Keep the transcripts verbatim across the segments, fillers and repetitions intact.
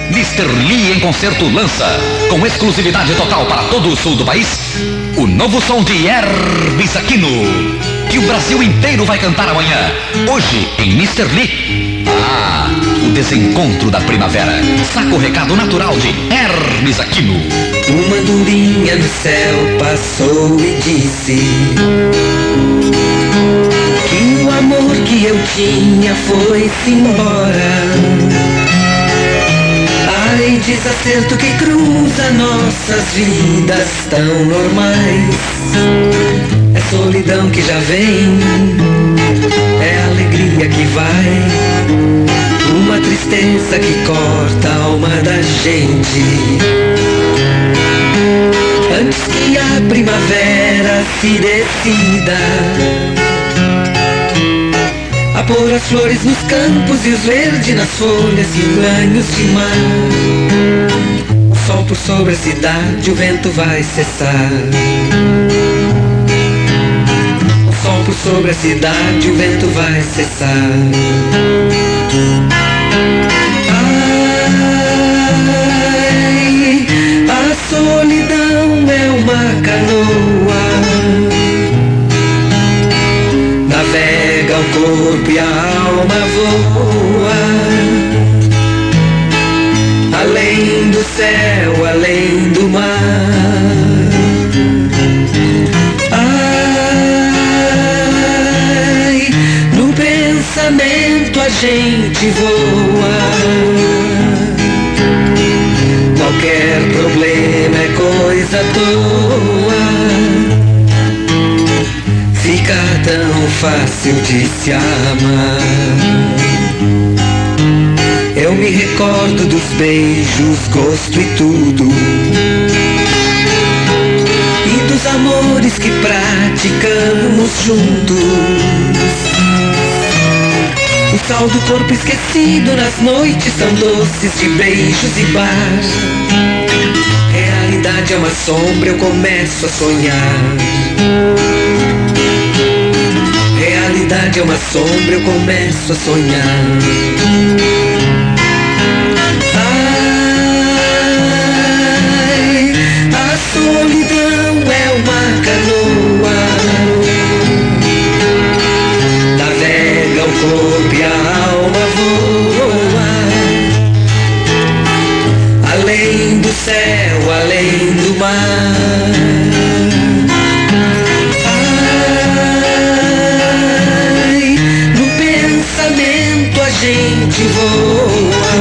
mister Lee em concerto lança, com exclusividade total para todo o sul do país, o novo som de Hermes Aquino, que o Brasil inteiro vai cantar amanhã. Hoje, em mister Lee, ah, o desencontro da primavera. Saca o recado natural de Hermes Aquino. Uma andorinha no céu passou e disse que o amor que eu tinha foi-se embora. Ai, desacerto que cruza nossas vidas tão normais. É solidão que já vem, é alegria que vai, uma tristeza que corta a alma da gente. Antes que a primavera se decida a pôr as flores nos campos e os verdes nas folhas e banhos de mar. O sol por sobre a cidade, o vento vai cessar. O sol por sobre a cidade, o vento vai cessar. Ai, a solidão é uma canoa, navega o corpo e a alma voa, além do céu, além do mar. Ai, no pensamento a gente voa, qualquer problema é coisa à toa, fica tão fácil de se amar. Eu me recordo dos beijos, gosto e tudo, e dos amores que praticamos juntos. O sal do corpo esquecido nas noites são doces de beijos e bar. Realidade é uma sombra, eu começo a sonhar. Realidade é uma sombra, eu começo a sonhar. Ai, a solidão é uma canoa, navega o corpo e a alma voa, além do céu, além do mar. Ai, no pensamento a gente voa,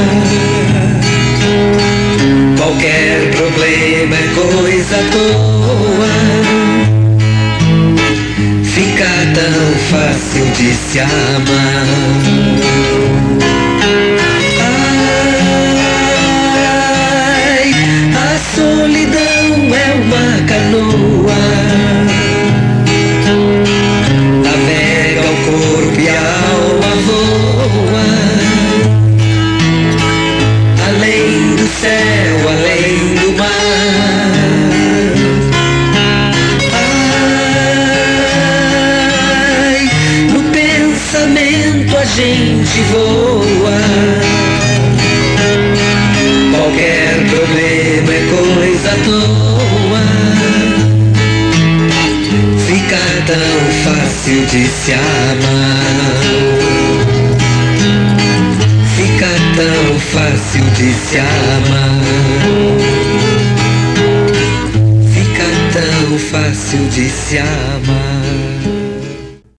qualquer problema é coisa à toa, fica tão fácil de se amar. Ai, a solidão é uma canoa, navega o corpo e a alma voa, além do céu, além do mar. A gente voa, qualquer problema é coisa à toa, fica tão fácil de se amar. Fica tão fácil de se amar. Fica tão fácil de se amar.